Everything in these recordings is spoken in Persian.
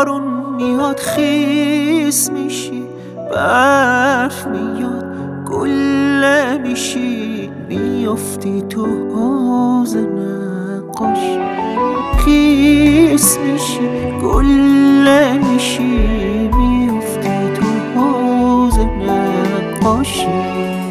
بارون میاد خیس میشی، برف میاد گله میشی، میافتی تو حوض نقاشی. خیس میشی گله میشی، میافتی تو حوض نقاشی.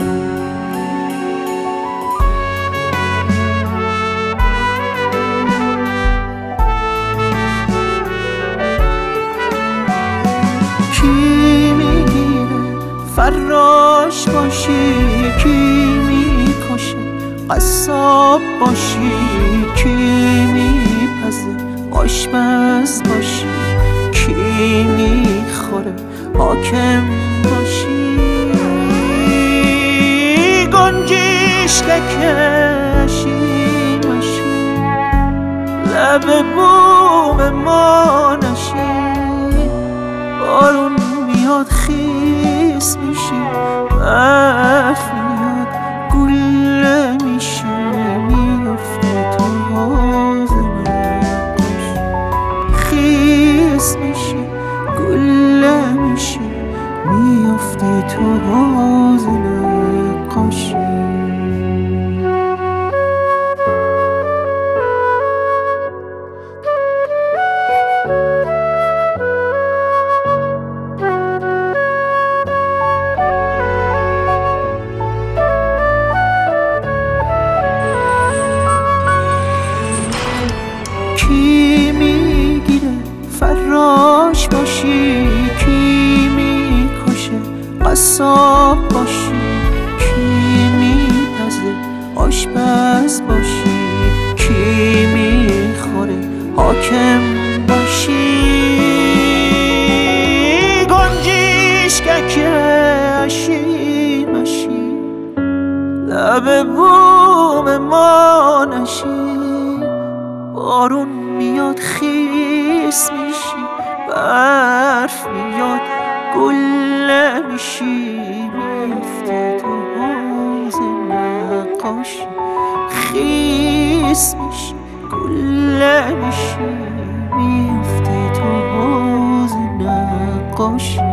کی میگیره فراش باشی، کی میکشه قصاب باشی، کی میپزه آشپز باشی، کی میخوره حاکم باشی. گنجشککشی ماشی، لب بوم ما نشی. بارون میاد خیس میشی، برف میاد گله میشی، میافتی تو حوض نقاشی. خیس میشی گله میشی، میافتی تو حوض نقاشی. کی میگیره فراش باشی، کی میکشه قصاب باشی، کی میپزه آشپز باشی، کی میخوره حاکم باشی. گنجشککشی ماشی، لب بوم ما نشی. بارون میاد خیس میشی، برف میاد گله میشی، میافتی تو حوض نقاشی. خیس میشی گله میشی، میافتی تو حوض نقاشی.